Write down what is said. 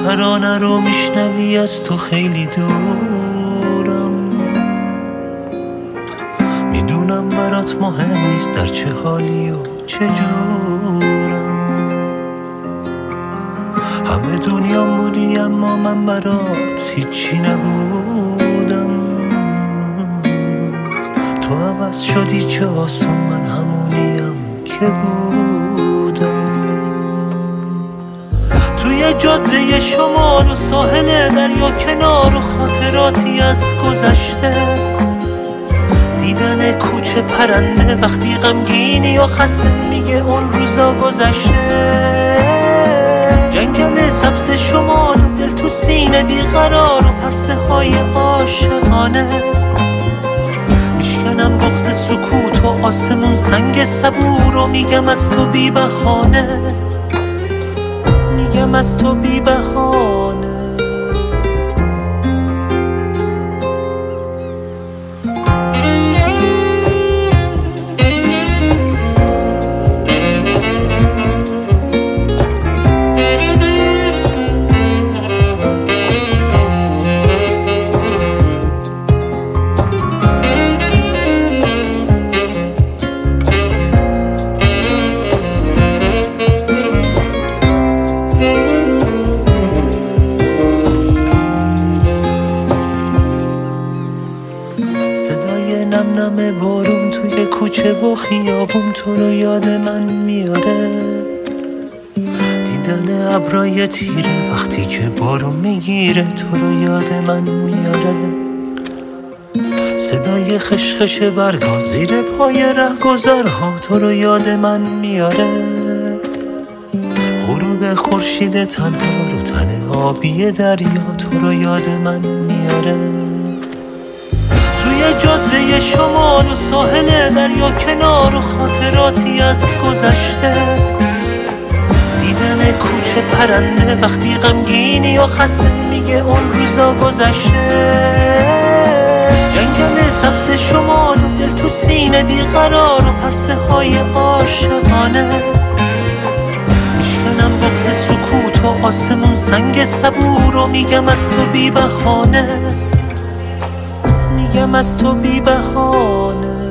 ترانه رو میشنوی از تو خیلی دورم، میدونم برات مهم نیست در چه حالی و چه جورم. همه دنیام بودی اما من برات هیچی نبودم. تو عوض شدی چه آسون، من همونیم که بودم. توی جاده شمال و ساحل دریا کنار و خاطراتی از گذشته، دیدن کوچه پرنده وقتی غمگینی یا خسته میگه اون روزا گذشته. جنگل سبز شمال، دل تو سینه بیقرار و پرسه های عاشقانه. میشکنم بغض سکوت و آسمون سنگ صبور و میگم از تو بی بهانه، میگم از تو بی بهانه. نم بارون توی کوچه و خیابون تو رو یاد من میاره. دیدن ابرای تیره وقتی که بارون میگیره تو رو یاد من میاره. صدای خشخش برگا زیر پای رهگذرها تو رو یاد من میاره. غروب خورشید تنها رو تن آبی دریا تو رو یاد من میاره. توی جاده شمال و ساحل دریا کنار و خاطراتی از گذشته، دیدن کوچه پرنده وقتی غمگینی یا خسته میگه اون روزا گذشته. جنگل سبز شمال، دل تو سینه بیقرار و پرسه های عاشقانه. میشکنم بغض سکوت و آسمون سنگ صبور و میگم از تو بی بهانه، میگم از تو بی بهانه.